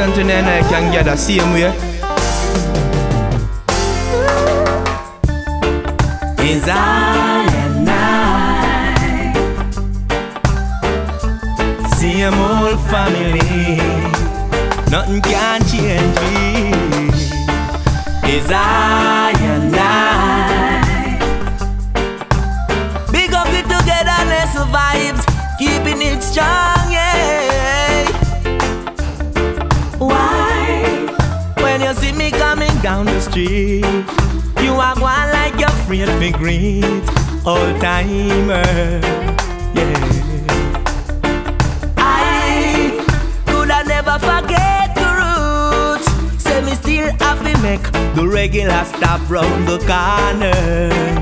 something and I can get the same way. Is I and I, same old family, nothing can change me. Is I and I, big up the togetherness vibes, keeping it strong, yeah. Why? When you see me coming down the street, you are one like you're afraid to greet old timer, yeah. I coulda never forget the roots, say me still have to make the regular stop round the corner.